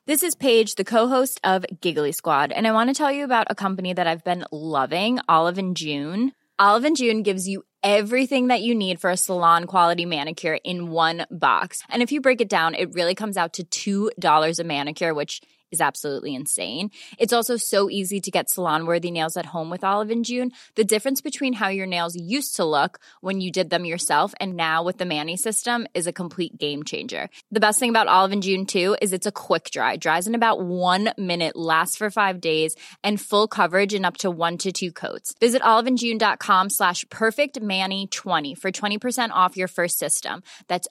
This is Paige, the co-host of Giggly Squad, and I want to tell you about a company that I've been loving, Olive & June. Olive & June gives you everything that you need for a salon-quality manicure in one box. And if you break it down, it really comes out to $2 a manicure, which is absolutely insane. It's also so easy to get salon-worthy nails at home with Olive & June. The difference between how your nails used to look when you did them yourself and now with the Mani system is a complete game changer. The best thing about Olive & June, too, is it's a quick dry. Dries in about 1 minute, lasts for 5 days, and full coverage in up to 1 to 2 coats. Visit oliveandjune.com/perfectmani20 for 20% off your first system. That's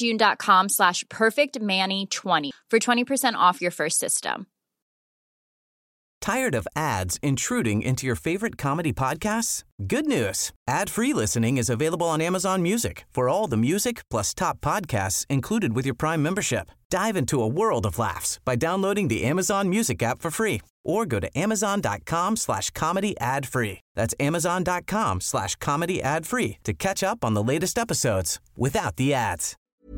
oliveandjune.com/perfectmani20 for 20% off your first system. Tired of ads intruding into your favorite comedy podcasts? Good news. Ad-free listening is available on Amazon Music for all the music plus top podcasts included with your Prime membership. Dive into a world of laughs by downloading the Amazon Music app for free or go to amazon.com/comedy ad-free. That's amazon.com/comedy ad-free to catch up on the latest episodes without the ads.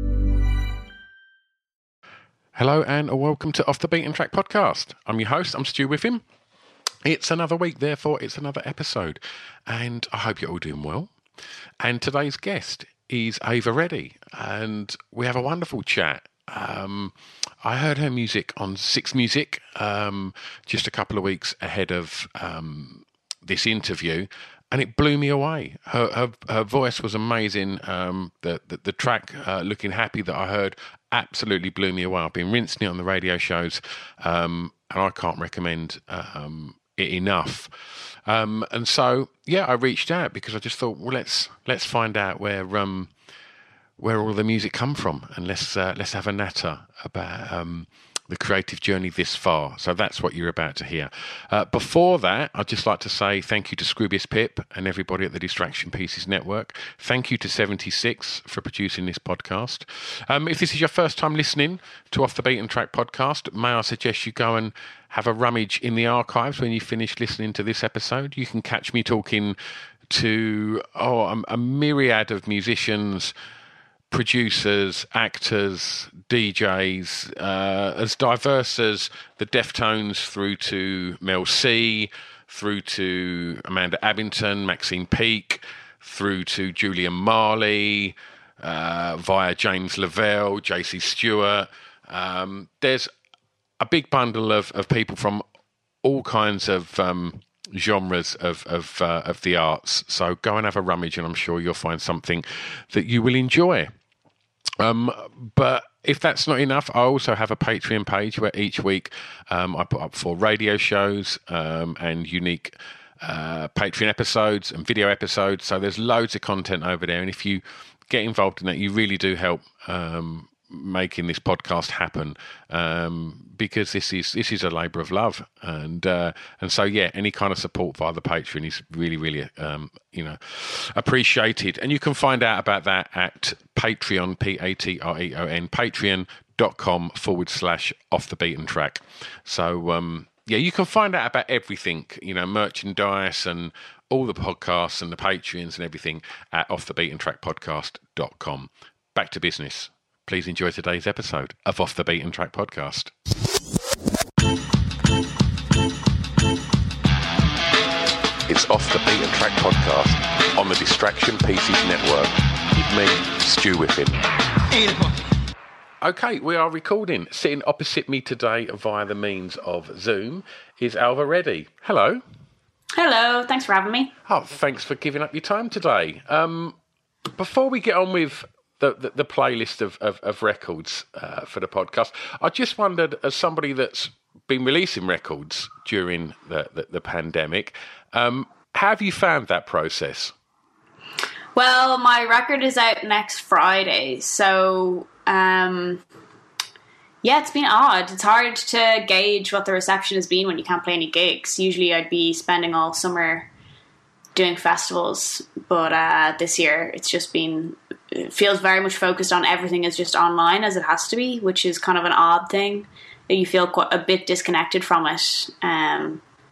Hello and welcome to Off the Beaten Track podcast. I'm your host, I'm Stu Whiffin. It's another week, therefore it's another episode, and I hope you're all doing well. And today's guest is Ava Reddy, and we have a wonderful chat. I heard her music on Six Music just a couple of weeks ahead of this interview, and it blew me away. Her voice was amazing. The track Looking Happy that I heard absolutely blew me away. I've been rinsing it on the radio shows, and I can't recommend it enough. And so, yeah, I reached out because I just thought, well, let's find out where all the music come from, and let's have a natter about the creative journey this far. So that's what you're about to hear. Before that, I'd just like to say thank you to Scroobius Pip and everybody at the Distraction Pieces Network. Thank you to 76 for producing this podcast. If this is your first time listening to Off the Beaten Track podcast, may I suggest you go and have a rummage in the archives when you finish listening to this episode. You can catch me talking to a myriad of musicians, producers, actors, DJs, as diverse as the Deftones through to Mel C, through to Amanda Abbington, Maxine Peake, through to Julian Marley, via James Lavelle, JC Stewart. There's a big bundle of people from all kinds of genres of the arts. So go and have a rummage, and I'm sure you'll find something that you will enjoy. But if that's not enough, I also have a Patreon page where each week I put up 4 radio shows and unique Patreon episodes and video episodes. So there's loads of content over there. And if you get involved in that, you really do help making this podcast happen, because this is a labour of love, and so yeah, any kind of support via the Patreon is really appreciated. And you can find out about that at Patreon, Patreon, patreon.com/Off the Beaten Track. So yeah, you can find out about everything, merchandise and all the podcasts and the Patreons and everything at offthebeatentrackpodcast.com. Back to business. Please enjoy today's episode of Off the Beaten Track podcast. It's Off the Beaten Track podcast on the Distraction Pieces Network with me, Stu Whiffin. Okay, we are recording. Sitting opposite me today via the means of Zoom is Ava Reddy. Hello. Hello, thanks for having me. Oh, thanks for giving up your time today. Before we get on with the playlist of records for the podcast, I just wondered, as somebody that's been releasing records during the pandemic, how have you found that process? Well, my record is out next Friday, so yeah, it's been odd. It's hard to gauge what the reception has been when you can't play any gigs. Usually I'd be spending all summer doing festivals, but this year it's just been, it feels very much focused on everything is just online, as it has to be, which is kind of an odd thing, that you feel quite a bit disconnected from it.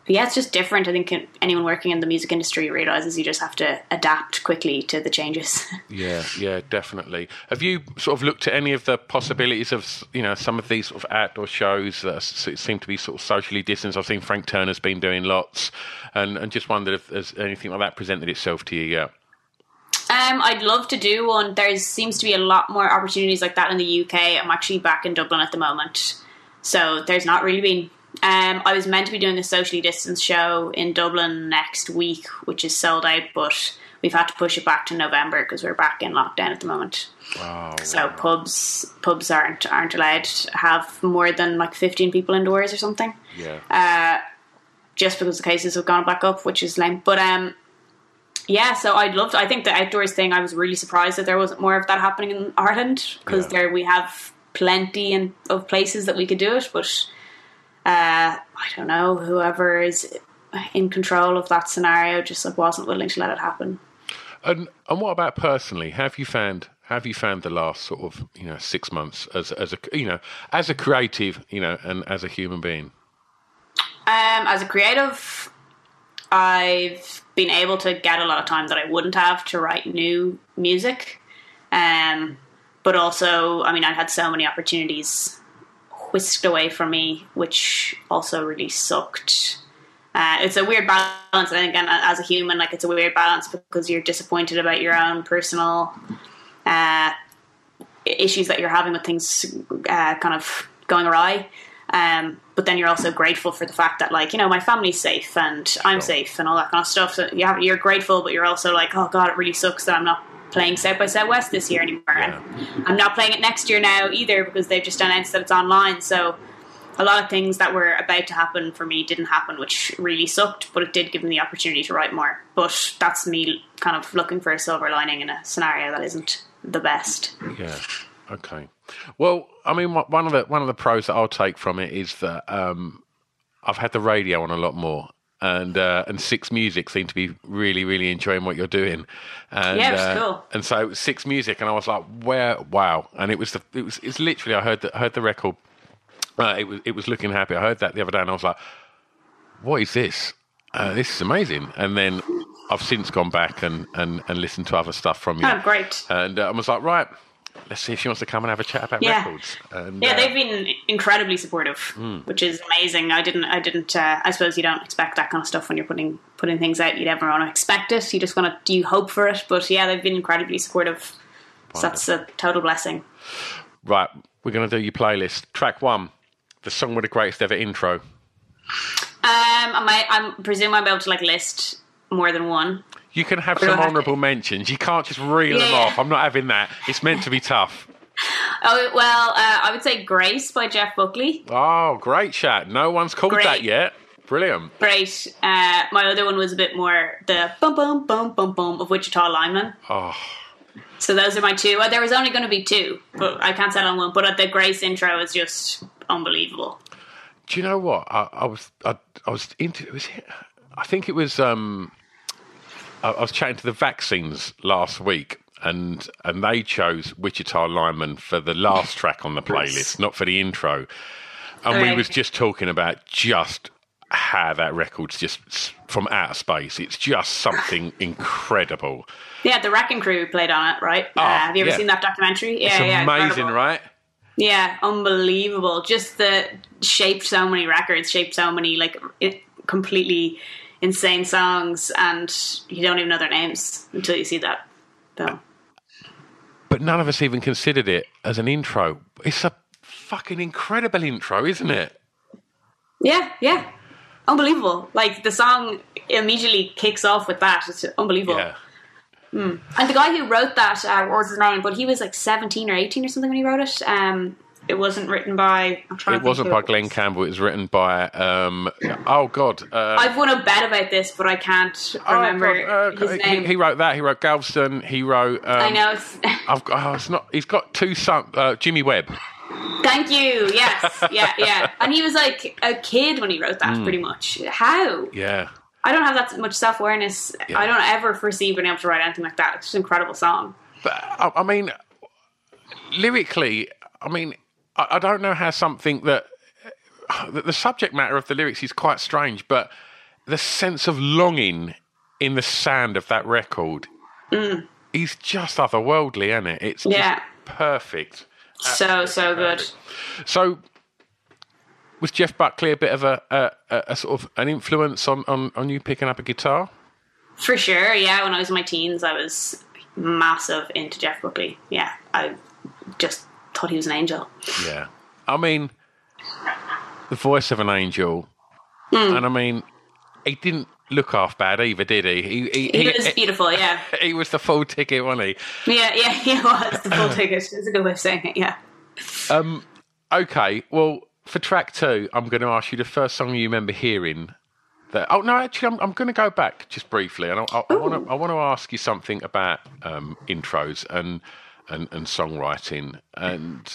yeah, it's just different. I think anyone working in the music industry realizes you just have to adapt quickly to the changes. Yeah, definitely. Have you sort of looked at any of the possibilities of, some of these sort of outdoor shows that seem to be sort of socially distanced? I've seen Frank Turner's been doing lots, and just wondered if there's anything like that presented itself to you yet. I'd love to do one. There seems to be a lot more opportunities like that in the UK. I'm actually back in Dublin at the moment, so there's not really been. I was meant to be doing a socially distanced show in Dublin next week, which is sold out, but we've had to push it back to November because we're back in lockdown at the moment. Wow. So pubs aren't allowed to have more than like 15 people indoors or something. Yeah. Just because the cases have gone back up, which is lame. But yeah, so I think the outdoors thing, I was really surprised that there wasn't more of that happening in Ireland, because we have plenty of places that we could do it, but I don't know, whoever is in control of that scenario just wasn't willing to let it happen. And what about personally? Have you found the last sort of 6 months as a creative, and as a human being? As a creative, I've been able to get a lot of time that I wouldn't have to write new music. But also, I mean, I've had so many opportunities whisked away from me, which also really sucked. It's a weird balance, I think, and as a human, like, it's a weird balance because you're disappointed about your own personal issues that you're having with things kind of going awry. But then you're also grateful for the fact that, like, my family's safe and I'm safe and all that kind of stuff. So you're grateful, but you're also like, oh God, it really sucks that I'm not playing South by Southwest this year anymore. Yeah. And I'm not playing it next year now either because they've just announced that it's online. So a lot of things that were about to happen for me didn't happen, which really sucked, but it did give me the opportunity to write more. But that's me kind of looking for a silver lining in a scenario that isn't the best. Yeah. Okay. Well, I mean, one of the pros that I'll take from it is that I've had the radio on a lot more, and Six Music seem to be really, really enjoying what you're doing. And, yeah, it was cool. And so it was Six Music, and I was like, wow! And it's literally, I heard the record. It was Looking Happy. I heard that the other day, and I was like, what is this? This is amazing. And then I've since gone back and listened to other stuff from you. Oh, great! And I was like, right, let's see if she wants to come and have a chat about records. And, they've been incredibly supportive, which is amazing. I didn't. I suppose you don't expect that kind of stuff when you're putting things out. You never want to expect it. You just want to. You hope for it. But yeah, they've been incredibly supportive. So that's a total blessing. Right, we're going to do your playlist. Track 1, the song with the greatest ever intro. I presume I'll be able to list more than one. You can have some honourable mentions. You can't just reel them off. I'm not having that. It's meant to be tough. Oh, well, I would say Grace by Jeff Buckley. Oh, great chat. No one's called that yet. Brilliant. Great. My other one was a bit more the bum bum bum bum bum of Wichita Lineman. Oh. So those are my two. Well, there was only going to be two, but I can't settle on one. But the Grace intro is just unbelievable. Do you know what? I was into. I think it was. I was chatting to the Vaccines last week, and they chose Wichita Lineman for the last track on the playlist, not for the intro. And we was just talking about just how that record's just from outer space. It's just something incredible. Yeah, the Wrecking Crew played on it, right? Have you ever seen that documentary? Yeah, it's amazing, incredible. Right? Yeah, unbelievable. Just shaped so many records, shaped so many completely insane songs, and you don't even know their names until you see that film. But none of us even considered it as an intro. It's a fucking incredible intro, isn't it? Yeah. Unbelievable. The song immediately kicks off with that. It's unbelievable. Yeah. And the guy who wrote that, what was his name? But he was 17 or 18 or something when he wrote it. It wasn't written by... It wasn't by Glenn Campbell. It was written by... oh, God. I've won a bet about this, but I can't remember his name. He wrote that. He wrote Galveston. He wrote... I know. it's not... He's got two sons... Jimmy Webb. Thank you. Yes. Yeah. And he was a kid when he wrote that, pretty much. How? Yeah. I don't have that much self-awareness. Yeah. I don't ever foresee being able to write anything like that. It's just an incredible song. But, I mean, lyrically, I don't know how something that... The subject matter of the lyrics is quite strange, but the sense of longing in the sound of that record is just otherworldly, isn't it? It's just perfect. So good. So, was Jeff Buckley a bit of a sort of an influence on you picking up a guitar? For sure, yeah. When I was in my teens, I was massive into Jeff Buckley. Yeah, I just thought he was an angel. Yeah. I mean, the voice of an angel. And I mean, he didn't look half bad either, did he? He was beautiful, yeah. He was the full ticket, wasn't he? Yeah, he was the full ticket. It's a good way of saying it, yeah. Okay, well, for track 2, I'm going to ask you the first song you remember hearing. I'm going to go back just briefly, and I want to ask you something about intros and songwriting. And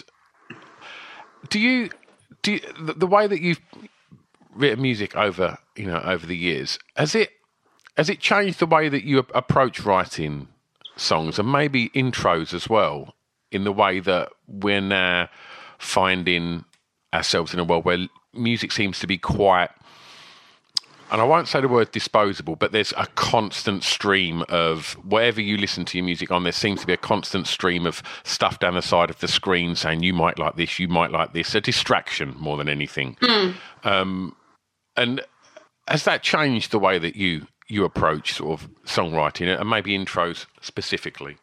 the way that you've written music over the years, has it changed the way that you approach writing songs and maybe intros as well, in the way that we're now finding ourselves in a world where music seems to be quite, and I won't say the word disposable, but there's a constant stream of whatever you listen to your music on, there seems to be a constant stream of stuff down the side of the screen saying you might like this, a distraction more than anything. And has that changed the way that you approach sort of songwriting and maybe intros specifically?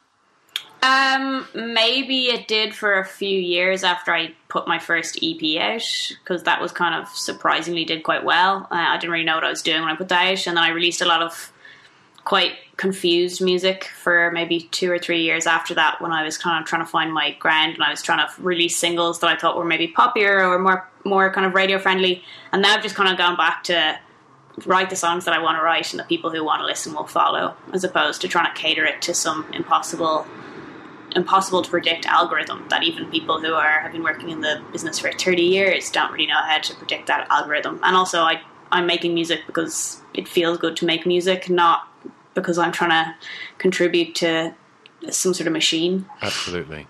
Maybe it did for a few years after I put my first EP out, because that was kind of surprisingly did quite well. I didn't really know what I was doing when I put that out, and then I released a lot of quite confused music for maybe 2 or 3 years after that, when I was kind of trying to find my ground, and I was trying to release singles that I thought were maybe poppier or more kind of radio friendly. And now I've just kind of gone back to write the songs that I want to write, and the people who want to listen will follow, as opposed to trying to cater it to some impossible to predict algorithm that even people who have been working in the business for 30 years don't really know how to predict that algorithm. And also I'm making music because it feels good to make music, not because I'm trying to contribute to some sort of machine. Absolutely.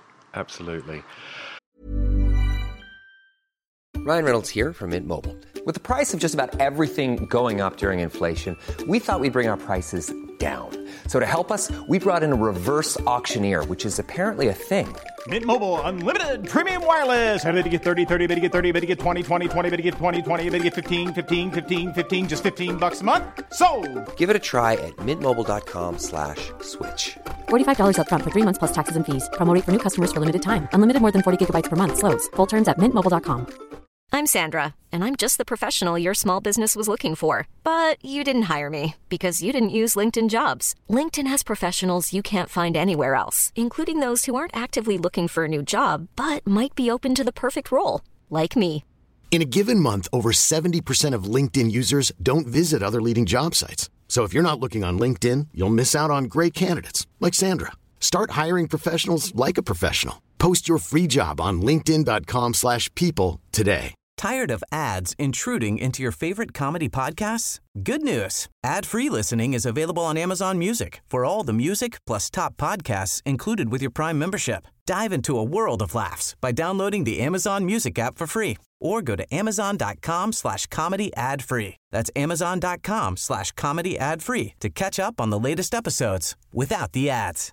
Ryan Reynolds here from Mint Mobile. With the price of just about everything going up during inflation, we thought we'd bring our prices down. So to help us, we brought in a reverse auctioneer, which is apparently a thing. Mint Mobile Unlimited Premium Wireless. How to get 30, 30, bit to get 30, bit to get 20, 20, 20, bit to get 20, 20, bit to get 15, 15, 15, 15, just $15 a month? Sold! Give it a try at mintmobile.com/switch. $45 up front for 3 months plus taxes and fees. Promo rate for new customers for limited time. Unlimited more than 40 gigabytes per month. Slows full terms at mintmobile.com. I'm Sandra, and I'm just the professional your small business was looking for. But you didn't hire me because you didn't use LinkedIn Jobs. LinkedIn has professionals you can't find anywhere else, including those who aren't actively looking for a new job, but might be open to the perfect role, like me. In a given month, over 70% of LinkedIn users don't visit other leading job sites. So if you're not looking on LinkedIn, you'll miss out on great candidates like Sandra. Start hiring professionals like a professional. Post your free job on linkedin.com/people today. Tired of ads intruding into your favorite comedy podcasts? Good news. Ad-free listening is available on Amazon Music for all the music plus top podcasts included with your Prime membership. Dive into a world of laughs by downloading the Amazon Music app for free or go to amazon.com/comedy ad-free. That's amazon.com/comedy ad-free to catch up on the latest episodes without the ads.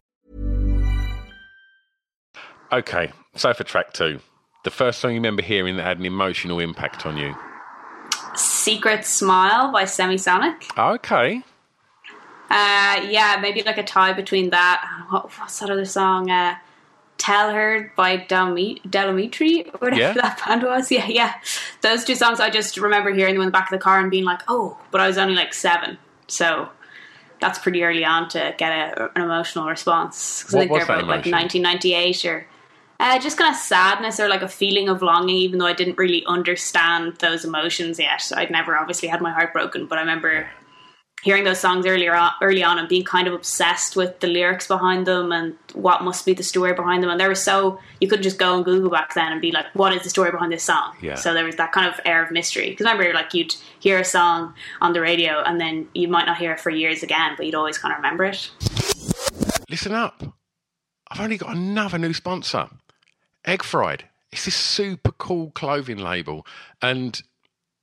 Okay, so for track 2, the first song you remember hearing that had an emotional impact on you? Secret Smile by Semisonic. Okay. Yeah, maybe like a tie between that. What's that other song? Tell Her by Delamitri, or whatever that band was. Yeah. Those 2 songs, I just remember hearing them in the back of the car and being like, oh, but I was only like 7. So that's pretty early on to get an emotional response. Because I think they're about like 1998 or... just kind of sadness or like a feeling of longing, even though I didn't really understand those emotions yet. I'd never obviously had my heart broken, but I remember hearing those songs early on and being kind of obsessed with the lyrics behind them and what must be the story behind them. And there was you could just go and Google back then and be like, what is the story behind this song? Yeah. So there was that kind of air of mystery. Because I remember like you'd hear a song on the radio and then you might not hear it for years again, but you'd always kind of remember it. Listen up. I've only got another new sponsor. Egg Fried. It's this super cool clothing label, and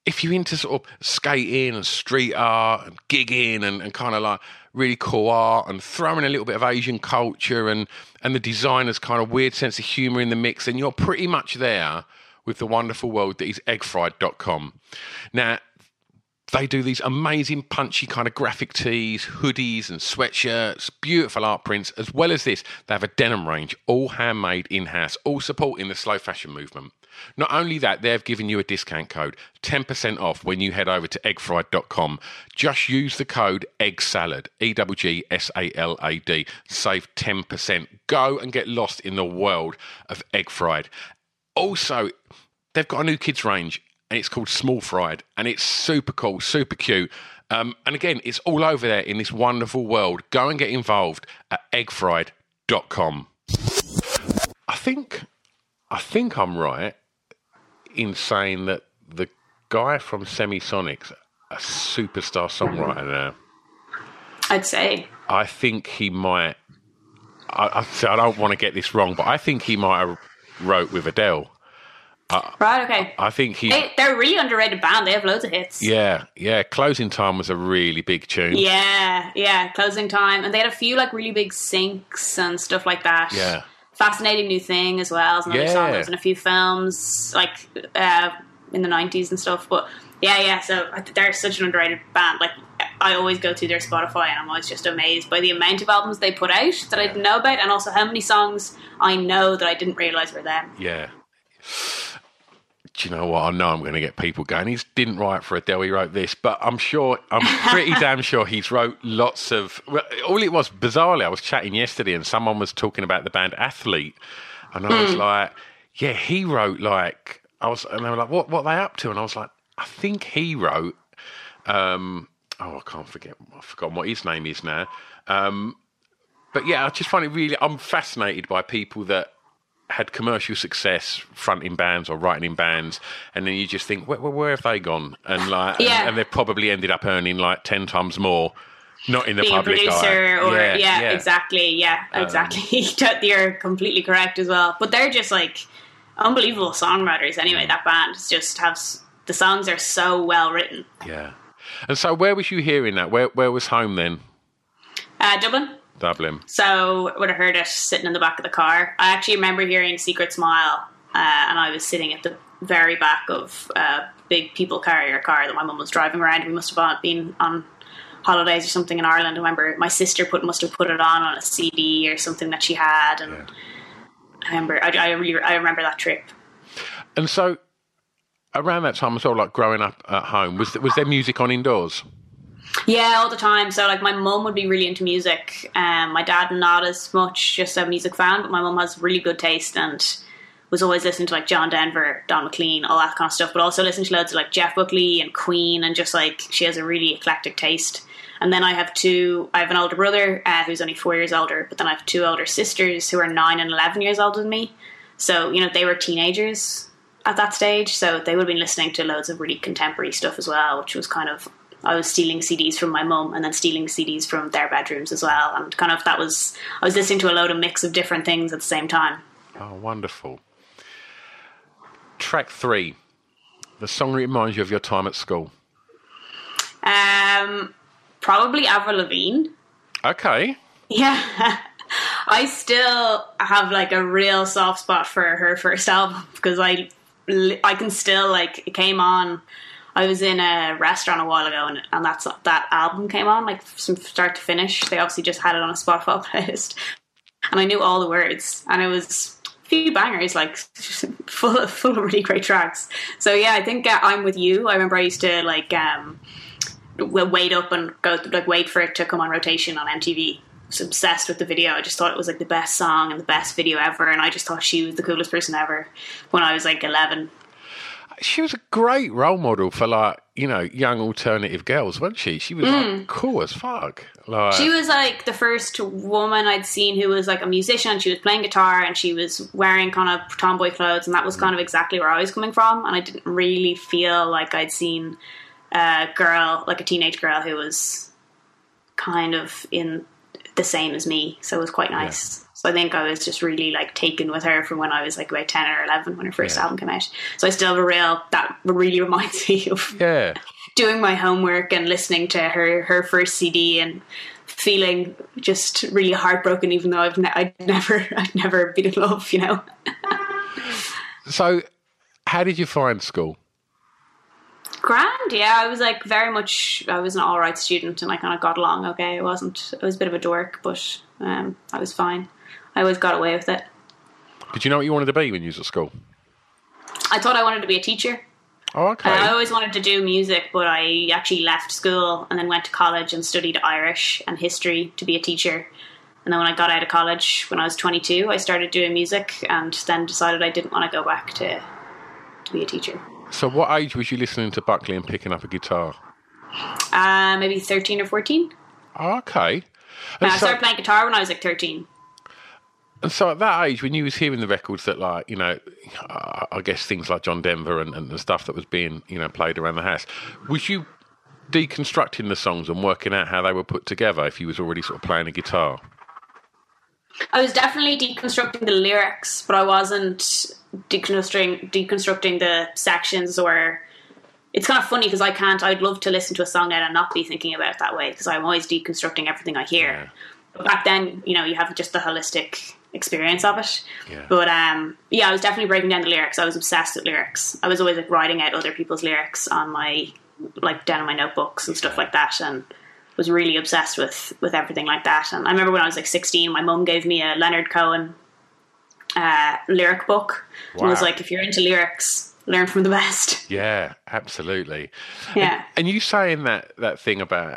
if you're into sort of skating and street art and gigging and kind of like really cool art and throwing a little bit of Asian culture and the designer's kind of weird sense of humour in the mix, then you're pretty much there with the wonderful world that is eggfried.com. Now, they do these amazing punchy kind of graphic tees, hoodies and sweatshirts, beautiful art prints. As well as this, they have a denim range, all handmade in-house, all supporting the slow fashion movement. Not only that, they've given you a discount code, 10% off when you head over to eggfried.com. Just use the code EGGSALAD, EGGSALAD, save 10%. Go and get lost in the world of Egg Fried. Also, they've got a new kids range, and it's called Small Fried, and it's super cool, super cute. And again, it's all over there in this wonderful world. Go and get involved at eggfried.com. I think I'm right in saying that the guy from Semisonics, a superstar songwriter now. I'd say. I think he might. I don't want to get this wrong, but I think he might have wrote with Adele. Right, okay. I think they're a really underrated band. They have loads of hits. Yeah. Closing Time was a really big tune. Yeah, Closing Time. And they had a few like really big syncs and stuff like that. Yeah. Fascinating New Thing as well as another song that was in a few films like in the 90s and stuff. But yeah, so they're such an underrated band. Like, I always go through their Spotify and I'm always just amazed by the amount of albums they put out that I didn't know about, and also how many songs I know that I didn't realise were them. Yeah. Do you know what? I know I'm going to get people going, he didn't write for Adele, he wrote this, but I'm pretty damn sure he's wrote lots of... Well, all it was, bizarrely, I was chatting yesterday and someone was talking about the band Athlete, and I was like, yeah, he wrote like... and they were like, what are they up to? And I was like, I think he wrote... I can't forget. I've forgotten what his name is now. But yeah, I just find it really... I'm fascinated by people that had commercial success fronting bands or writing in bands, and then you just think, where have they gone? And like, and they've probably ended up earning like 10 times more, not in the being public a producer eye. Exactly. You're completely correct as well. But they're just like unbelievable songwriters. Anyway, that band just the songs are so well written. Yeah. And so, where was you hearing that? Where was home then? Dublin. So I would have heard it sitting in the back of the car. I actually remember hearing Secret Smile, and I was sitting at the very back of a big people carrier car that my mum was driving around. We must have been on holidays or something in Ireland. I remember my sister must have put it on a CD or something that she had, and I remember that trip. And so around that time as well, like growing up at home, was there music on indoors? Yeah, all the time. So, like, my mum would be really into music. My dad not as much, just a music fan, but my mum has really good taste and was always listening to, like, John Denver, Don McLean, all that kind of stuff, but also listening to loads of, like, Jeff Buckley and Queen, and just, like, she has a really eclectic taste. And then I have an older brother who's only 4 years older, but then I have 2 older sisters who are 9 and 11 years older than me. So, you know, they were teenagers at that stage, so they would have been listening to loads of really contemporary stuff as well, which was kind of... I was stealing CDs from my mum and then stealing CDs from their bedrooms as well. And kind of I was listening to a load of mix of different things at the same time. Oh, wonderful. Track 3, the song that reminds you of your time at school. Probably Avril Lavigne. Okay. Yeah. I still have like a real soft spot for her first album because I can still, like, it came on... I was in a restaurant a while ago and that album came on, like, from start to finish. They obviously just had it on a Spotify playlist. And I knew all the words. And it was a few bangers, like, full of really great tracks. So, yeah, I think I'm With You. I remember I used to, like, wait up and go, like, wait for it to come on rotation on MTV. I was obsessed with the video. I just thought it was, like, the best song and the best video ever. And I just thought she was the coolest person ever when I was, like, 11. She was a great role model for, like, you know, young alternative girls, wasn't she? She was like cool as fuck. Like, she was like the first woman I'd seen who was like a musician. She was playing guitar and she was wearing kind of tomboy clothes, and that was kind of exactly where I was coming from. And I didn't really feel like I'd seen a girl, like a teenage girl, who was kind of in the same as me. So it was quite nice. So I think I was just really like taken with her from when I was like about 10 or 11 when her first album came out. So I still have that really reminds me of doing my homework and listening to her first CD and feeling just really heartbroken, even though I'd never been in love, you know. So how did you find school? Grand, yeah. I was like I was an all right student and I kind of got along okay. I was a bit of a dork, but I was fine. I always got away with it. Did you know what you wanted to be when you was at school? I thought I wanted to be a teacher. Oh, okay. I always wanted to do music, but I actually left school and then went to college and studied Irish and history to be a teacher. And then when I got out of college, when I was 22, I started doing music and then decided I didn't want to go back to be a teacher. So what age was you listening to Buckley and picking up a guitar? Maybe 13 or 14. Oh, okay. I started playing guitar when I was like 13. And so at that age, when you was hearing the records that, like, you know, I guess things like John Denver and the stuff that was being, you know, played around the house, was you deconstructing the songs and working out how they were put together if you was already sort of playing a guitar? I was definitely deconstructing the lyrics, but I wasn't deconstructing the sections. Or it's kind of funny because I'd love to listen to a song and not be thinking about it that way because I'm always deconstructing everything I hear. Yeah. But back then, you know, you have just the holistic experience of it. Yeah. But I was definitely breaking down the lyrics. I was obsessed with lyrics. I was always like writing out other people's lyrics on my, like, down in my notebooks and stuff like that, and was really obsessed with everything like that. And I remember when I was like 16, my mum gave me a Leonard Cohen lyric book. Wow. And was like, if you're into lyrics, learn from the best. Yeah, absolutely. Yeah. And you saying that thing about,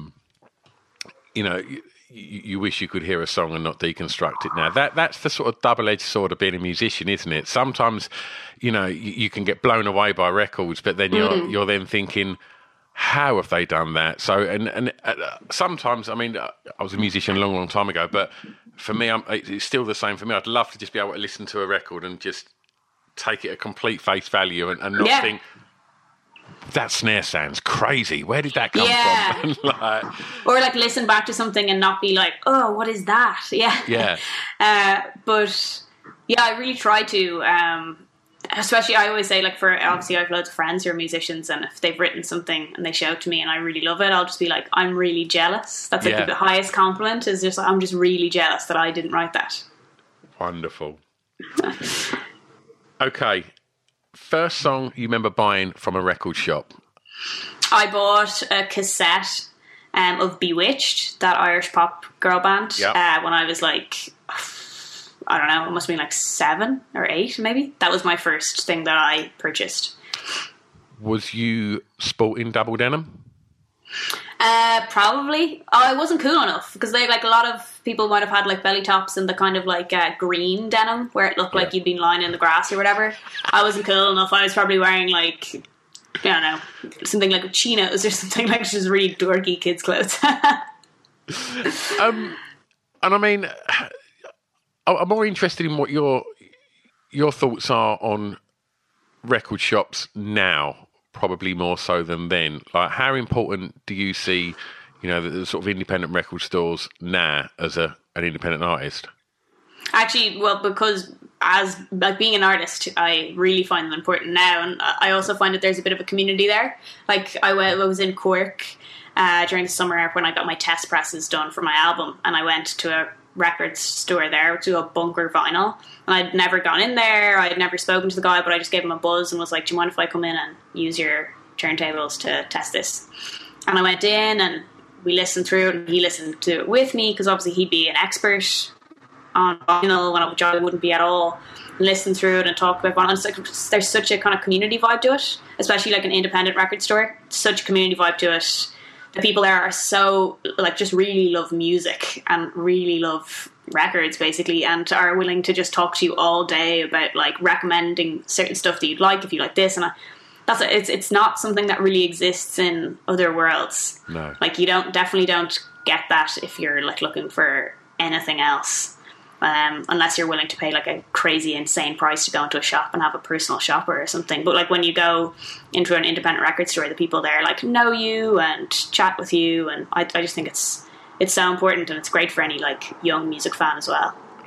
you know, you wish you could hear a song and not deconstruct it. Now that's the sort of double-edged sword of being a musician, isn't it? Sometimes, you know, you can get blown away by records, but then you're then thinking, how have they done that? So and sometimes, I mean, I was a musician a long time ago, but for me, it's still the same for me. I'd love to just be able to listen to a record and just take it at complete face value and not think, that snare sounds crazy. Where did that come from? Or like listen back to something and not be like, oh, what is that? Yeah. But yeah, I really try to, especially I always say, like, for obviously I have loads of friends who are musicians, and if they've written something and they show it to me and I really love it, I'll just be like, I'm really jealous. That's like the highest compliment, is just, I'm just really jealous that I didn't write that. Wonderful. Okay. First song you remember buying from a record shop? I bought a cassette of Bewitched, that Irish pop girl band, when I was like, I don't know, it must have been like 7 or 8 maybe. That was my first thing that I purchased. Was you sporting double denim? Probably. I wasn't cool enough because they, like, a lot of people might have had like belly tops and the kind of like green denim where it looked like you'd been lying in the grass or whatever. I wasn't cool enough. I was probably wearing like, I don't know, something like chinos or something, like just really dorky kids' clothes. And I mean, I'm more interested in what your thoughts are on record shops now. Probably more so than then. Like, how important do you see, you know, the sort of independent record stores now as an independent artist? Actually, well, because as like being an artist, I really find them important now, and I also find that there's a bit of a community there. Like, I was in Cork during the summer when I got my test presses done for my album, and I went to a record store there to a Bunker Vinyl, and I'd never gone in there. I'd never spoken to the guy, but I just gave him a buzz and was like, do you mind if I come in and use your turntables to test this? And I went in and we listened through it, and he listened to it with me because obviously he'd be an expert on vinyl, which I wouldn't be at all. Listen through it and talk about vinyl. It's like, there's such a kind of community vibe to it, especially like an independent record store. Such a community vibe to it. The people there are so, like, just really love music and really love records, basically, and are willing to just talk to you all day about, like, recommending certain stuff that you'd like if you like this. And it's not something that really exists in other worlds. No. Like, you definitely don't get that if you're, like, looking for anything else. Unless you're willing to pay like a crazy insane price to go into a shop and have a personal shopper or something. But like when you go into an independent record store, the people there like know you and chat with you, and I just think it's so important, and it's great for any like young music fan as well.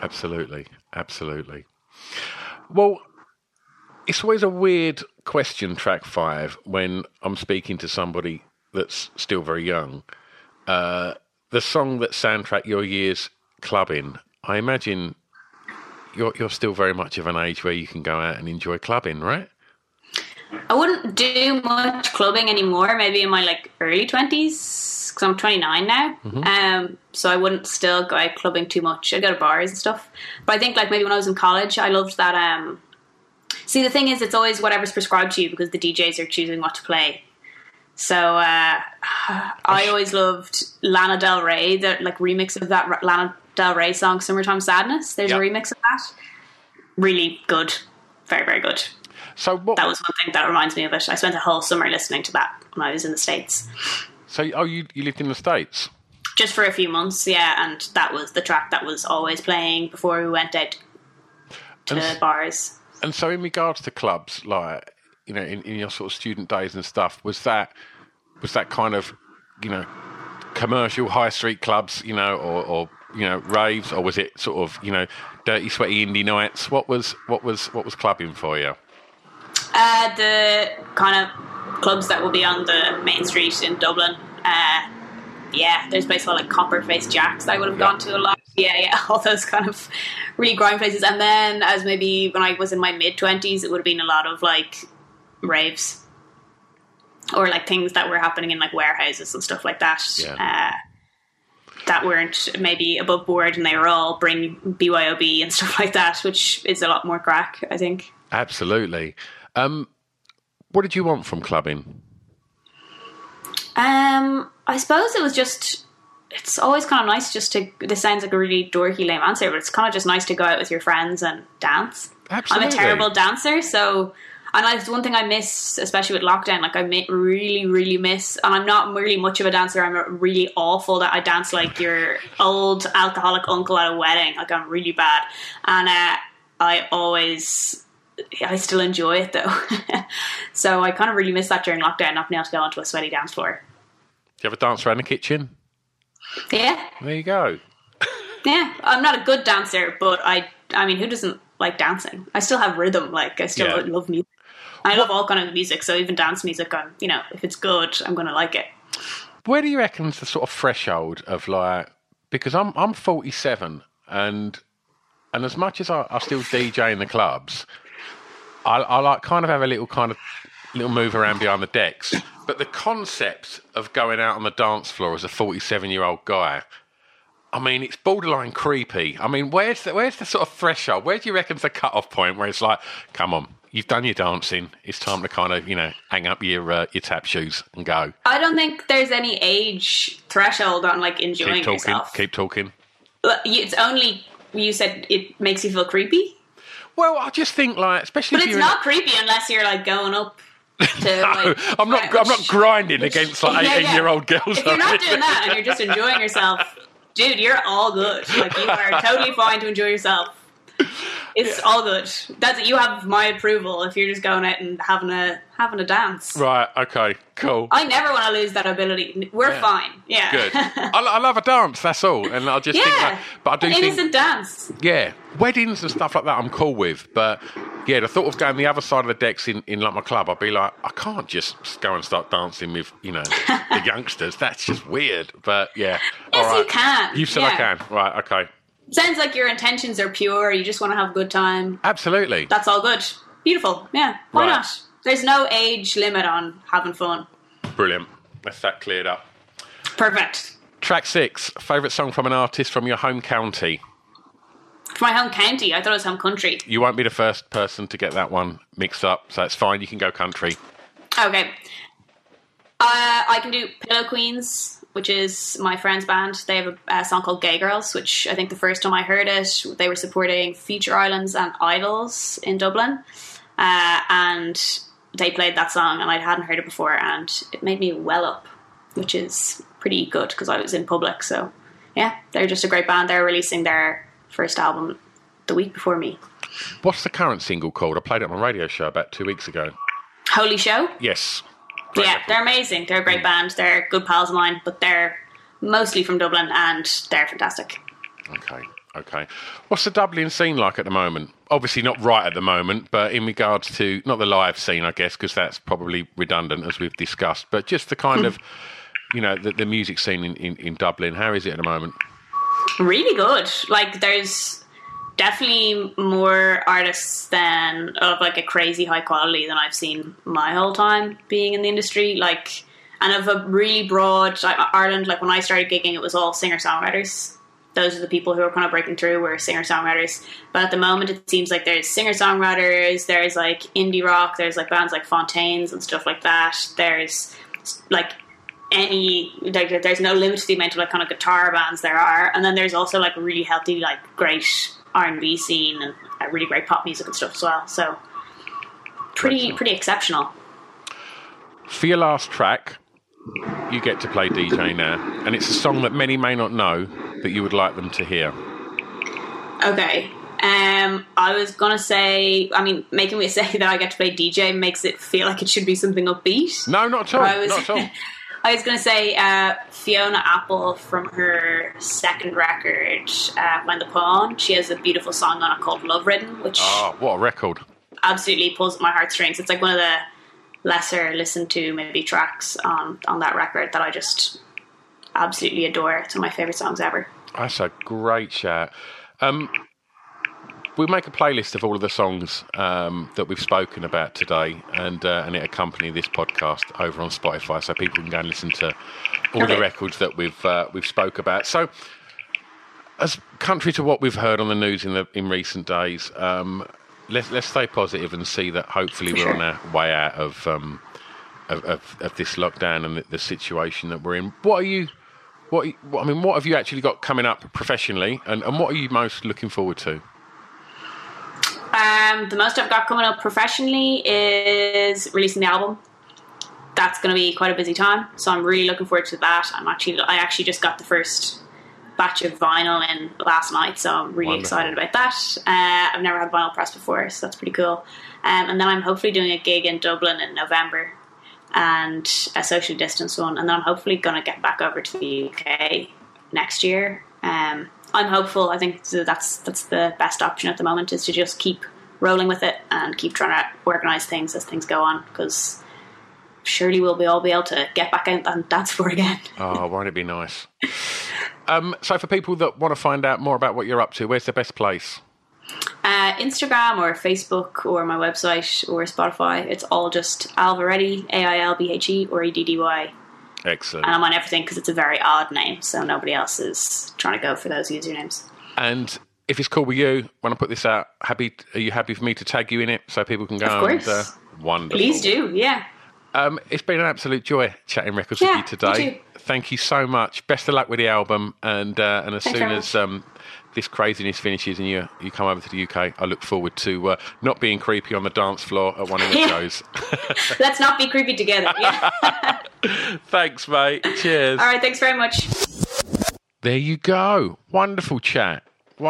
Absolutely. Absolutely. Well, it's always a weird question, track 5, when I'm speaking to somebody that's still very young. The song that soundtracked your years clubbing, I imagine you're still very much of an age where you can go out and enjoy clubbing, right? I wouldn't do much clubbing anymore, maybe in my early 20s, because I'm 29 now. Mm-hmm. So I wouldn't still go out clubbing too much. I'd go to bars and stuff. But I think maybe when I was in college, I loved that. See, the thing is, it's always whatever's prescribed to you because the DJs are choosing what to play. So I always loved Lana Del Rey, the remix of that Lana Del Rey song, Summertime Sadness. There's a remix of that. Really good. Very, very good. So that was one thing that reminds me of it. I spent a whole summer listening to that when I was in the States. So, you lived in the States? Just for a few months, yeah, and that was the track that was always playing before we went out to bars. And so in regards to clubs, in your sort of student days and stuff, was that kind of, commercial high street clubs, or raves, or was it sort of, dirty, sweaty indie nights? What was clubbing for you? The kind of clubs that will be on the main street in Dublin. There's places called Copperface Jacks that I would have gone to a lot. Yeah, all those kind of really grime places. And then as maybe when I was in my mid-20s, it would have been a lot of raves. Or things that were happening in warehouses and stuff like that. Yeah. That weren't maybe above board, and they were all bring BYOB and stuff like that, which is a lot more crack, I think. Absolutely. What did you want from clubbing? I suppose it was just, it's always kind of nice just to, this sounds like a really dorky, lame answer, but it's kind of just nice to go out with your friends and dance. Absolutely. I'm a terrible dancer, so, and it's one thing I miss, especially with lockdown, I really, really miss, and I'm not really much of a dancer, I'm really awful that I dance like your old alcoholic uncle at a wedding, I'm really bad, and I still enjoy it though. So I kind of really miss that during lockdown, not being able to go onto a sweaty dance floor. Do you ever dance around the kitchen? Yeah. There you go. Yeah, I'm not a good dancer, but I mean, who doesn't like dancing? I still have rhythm, I still love music. I love all kind of music, so even dance music, if it's good, I'm going to like it. Where do you reckon's the sort of threshold of because I'm 47 and as much as I still DJ in the clubs, I kind of have a little move around behind the decks. But the concept of going out on the dance floor as a 47-year-old guy, I mean, it's borderline creepy. I mean, where's the sort of threshold? Where do you reckon's the cut-off point where it's come on, you've done your dancing. It's time to kind of, hang up your tap shoes and go. I don't think there's any age threshold on enjoying yourself. Keep talking. It's only, you said it makes you feel creepy? Well, I just think especially. But it's not creepy unless you're going up to no, I'm not grinding against 18-year-old girls. If you're not doing that and you're just enjoying yourself, dude, you're all good. You are totally fine to enjoy yourself. It's all good. You have my approval if you're just going out and having a dance. Right, okay, cool. I never want to lose that ability. We're fine. Yeah. Good. I love a dance, that's all. And I just think but I do an innocent dance. Yeah. Weddings and stuff like that I'm cool with. But yeah, the thought of going the other side of the decks in my club, I'd be like, I can't just go and start dancing with, the youngsters. That's just weird. But yeah. Yes, all right. you can. You said I can. Right, okay. Sounds like your intentions are pure. You just want to have a good time. Absolutely. That's all good. Beautiful. Yeah. Why not? There's no age limit on having fun. Brilliant. That's that cleared up. Perfect. Track 6. Favourite song from an artist from your home county? From my home county? I thought it was home country. You won't be the first person to get that one mixed up, so it's fine. You can go country. Okay. I can do Pillow Queens, which is my friend's band. They have a song called Gay Girls, which I think the first time I heard it, they were supporting Future Islands and Idols in Dublin. And they played that song and I hadn't heard it before and it made me well up, which is pretty good because I was in public. So yeah, they're just a great band. They're releasing their first album the week before me. What's the current single called? I played it on a radio show about 2 weeks ago. Holy Show? Yes. Great record. They're amazing. They're a great band. They're good pals of mine, but they're mostly from Dublin and they're fantastic. Okay. Okay. What's the Dublin scene like at the moment? Obviously not right at the moment, but in regards to, not the live scene, I guess, because that's probably redundant as we've discussed, but just the kind of, the music scene in Dublin. How is it at the moment? Really good. Like, there's definitely more artists of like a crazy high quality than I've seen my whole time being in the industry. Like, and of a really broad, like Ireland, like when I started gigging, it was all singer-songwriters. Those are the people who are kind of breaking through, were singer-songwriters. But at the moment, it seems like there's singer-songwriters, there's like indie rock, there's like bands like Fontaines and stuff like that. There's like there's no limit to the amount of like kind of guitar bands there are. And then there's also like really healthy, like great R&B scene and really great pop music and stuff as well. So pretty exceptional. For your last track, you get to play DJ now, and it's a song that many may not know that you would like them to hear. Okay. I was going to say, making me say that I get to play DJ makes it feel like it should be something upbeat. No, not at all. Not at all. I was going to say Fiona Apple from her second record, When the Pawn. She has a beautiful song on it called Love Ridden, which... Oh, what a record. Absolutely pulls at my heartstrings. It's like one of the lesser listened to maybe tracks on that record that I just absolutely adore. It's one of my favourite songs ever. That's a great shout. We'll make a playlist of all of the songs that we've spoken about today, and it accompany this podcast over on Spotify, so people can go and listen to all the records that we've spoke about. So, as contrary to what we've heard on the news in recent days, let's stay positive and see that hopefully we're on our way out of this lockdown and the situation that we're in. What have you actually got coming up professionally, and what are you most looking forward to? The most I've got coming up professionally is releasing the album. That's going to be quite a busy time, so I'm really looking forward to that. I actually just got the first batch of vinyl in last night, so I'm really excited about that. I've never had vinyl press before, so that's pretty cool. And then I'm hopefully doing a gig in Dublin in November, and a social distance one, and then I'm hopefully going to get back over to the UK next year. I'm hopeful. I think that's the best option at the moment, is to just keep rolling with it and keep trying to organise things as things go on, because surely we'll all be able to get back out and dance floor again. Oh, won't it be nice? So for people that want to find out more about what you're up to, where's the best place? Instagram or Facebook or my website or Spotify. It's all just Alvareddy, AILBHE or EDDY. Excellent. And I'm on everything because it's a very odd name, so nobody else is trying to go for those usernames. And if it's cool with you, when I put this out, are you happy for me to tag you in it so people can go? Of course. Wonderful. Please do, yeah. It's been an absolute joy chatting records with you today. You too. Thank you so much. Best of luck with the album, and as soon as this craziness finishes and you come over to the UK, I look forward to not being creepy on the dance floor at one of the shows. Let's not be creepy together. Yeah. Thanks, mate. Cheers. All right, thanks very much. There you go. Wonderful chat.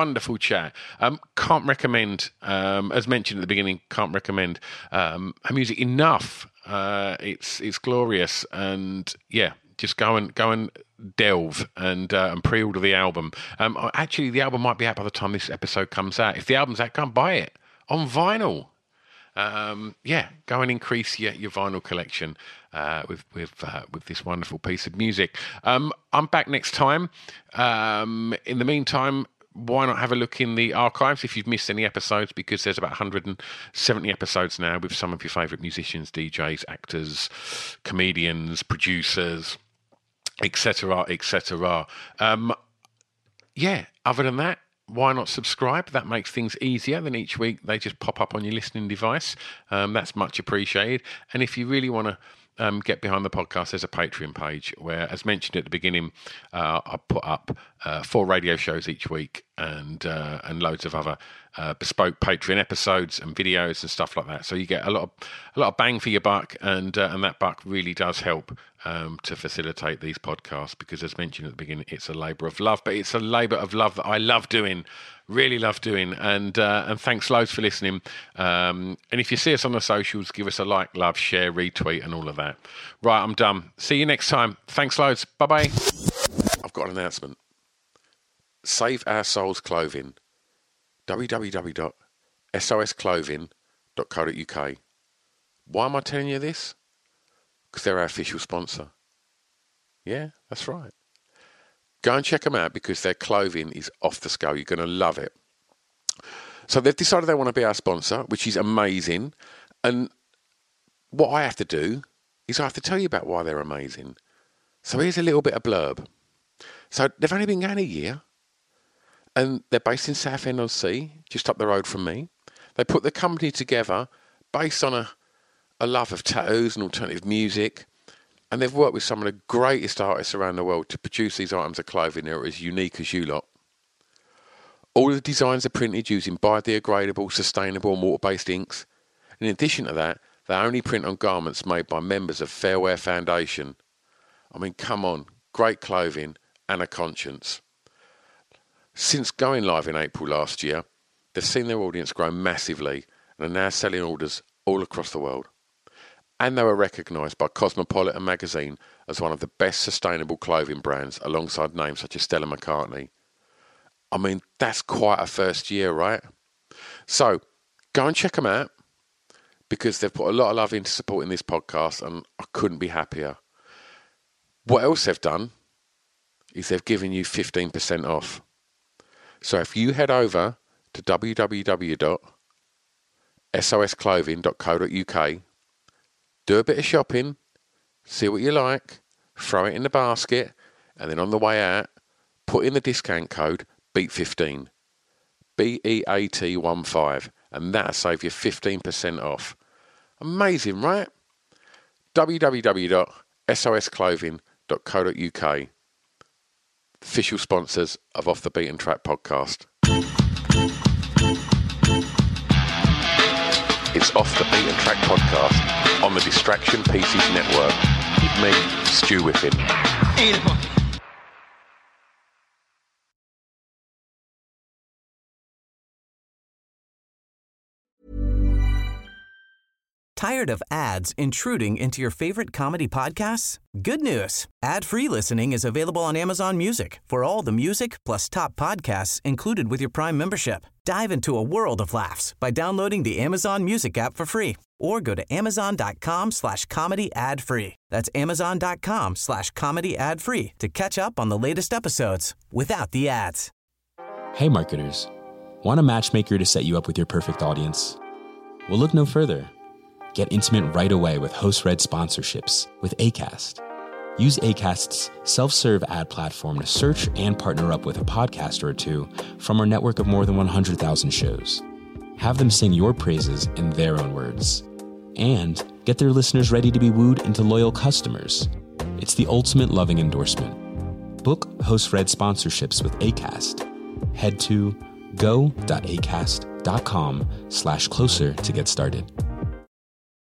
Can't recommend, as mentioned at the beginning, can't recommend her music enough. It's glorious, and yeah, just go and delve and pre-order the album. Actually, the album might be out by the time this episode comes out. If the album's out, go and buy it on vinyl. Go and increase your vinyl collection with this wonderful piece of music. I'm back next time. In the meantime, why not have a look in the archives if you've missed any episodes, because there's about 170 episodes now with some of your favourite musicians, DJs, actors, comedians, producers, etc., etc. Other than that, why not subscribe? That makes things easier. Then each week they just pop up on your listening device. That's much appreciated. And if you really want to get behind the podcast, there's a Patreon page where, as mentioned at the beginning, I put up 4 radio shows each week and loads of other bespoke Patreon episodes and videos and stuff like that. So you get a lot of bang for your buck, and that buck really does help to facilitate these podcasts, because, as mentioned at the beginning, it's a labour of love, but it's a labour of love that I love doing. Really love doing, and thanks loads for listening. And if you see us on the socials, give us a like, love, share, retweet, and all of that. Right, I'm done. See you next time. Thanks loads. Bye-bye. I've got an announcement. Save Our Souls Clothing. www.sosclothing.co.uk. Why am I telling you this? Because they're our official sponsor. Yeah, that's right. Go and check them out because their clothing is off the scale. You're going to love it. So they've decided they want to be our sponsor, which is amazing. And what I have to do is I have to tell you about why they're amazing. So here's a little bit of blurb. So they've only been going a year. And they're based in Southend-on-Sea, just up the road from me. They put the company together based on a love of tattoos and alternative music. And they've worked with some of the greatest artists around the world to produce these items of clothing that are as unique as you lot. All of the designs are printed using biodegradable, sustainable and water-based inks. In addition to that, they only print on garments made by members of Fair Wear Foundation. I mean, come on, great clothing and a conscience. Since going live in April last year, they've seen their audience grow massively and are now selling orders all across the world. And they were recognised by Cosmopolitan magazine as one of the best sustainable clothing brands alongside names such as Stella McCartney. I mean, that's quite a first year, right? So, go and check them out because they've put a lot of love into supporting this podcast and I couldn't be happier. What else they've done is they've given you 15% off. So if you head over to www.sosclothing.co.uk, do a bit of shopping, see what you like, throw it in the basket, and then on the way out, put in the discount code BEAT15, BEAT15, and that'll save you 15% off. Amazing, right? www.sosclothing.co.uk, official sponsors of Off the Beaten Track podcast. It's Off the Beaten Track podcast on the Distraction Pieces Network with me, Stu Whiffin. Tired of ads intruding into your favorite comedy podcasts? Good news. Ad-free listening is available on Amazon Music for all the music plus top podcasts included with your Prime membership. Dive into a world of laughs by downloading the Amazon Music app for free or go to amazon.com/comedy ad-free. That's amazon.com/comedy ad-free to catch up on the latest episodes without the ads. Hey marketers, want a matchmaker to set you up with your perfect audience? Well, look no further. Get intimate right away with host-read sponsorships with Acast. Use Acast's self-serve ad platform to search and partner up with a podcaster or two from our network of more than 100,000 shows. Have them sing your praises in their own words. And get their listeners ready to be wooed into loyal customers. It's the ultimate loving endorsement. Book host-read sponsorships with Acast. Head to go.acast.com/closer to get started.